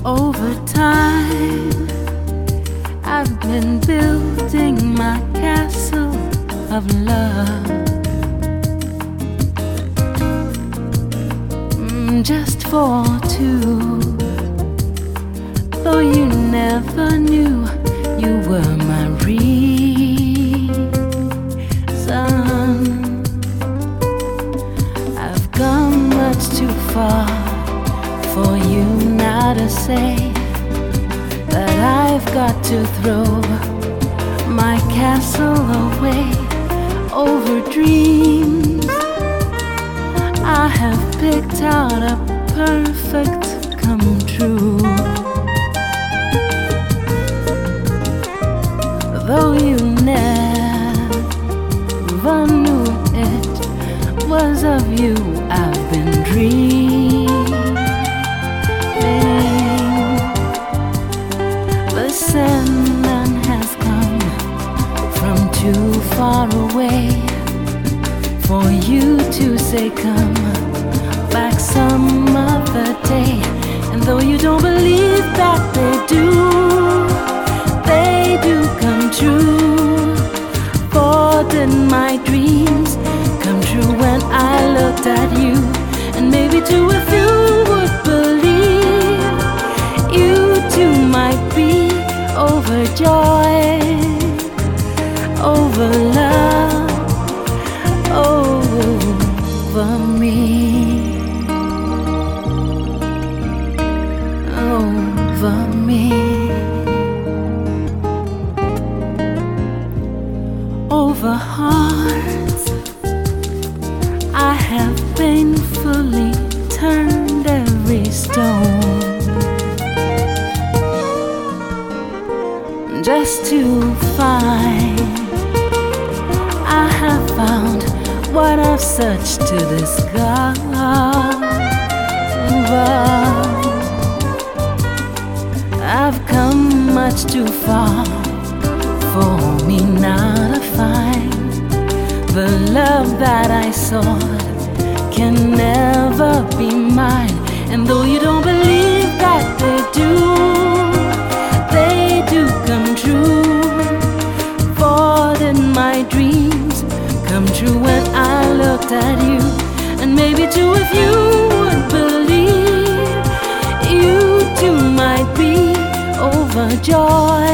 Over time, I've been building my castle of love, just for two. Though you never knew you were my reason, I've come much too far for you now to say that I've got to throw my castle away over dreams. I have picked out a perfect come true. Though you never knew it was of you I've been dreaming. The Sandman has come from too far away for you to say come back some other day. And though you don't believe that they do come true. For did my dreams come true when I looked at you? And maybe too, if you would believe, you too might be overjoyed over love, over me, over me. Over hearts I have painfully turned every stone, just to find I have found what I've searched to discover. I've come much too far for me now to find the love that I sought can never be mine. And though you don't believe that they do come true. For did my dreams come true when I looked at you? And maybe too, if you would believe, you too might be overjoyed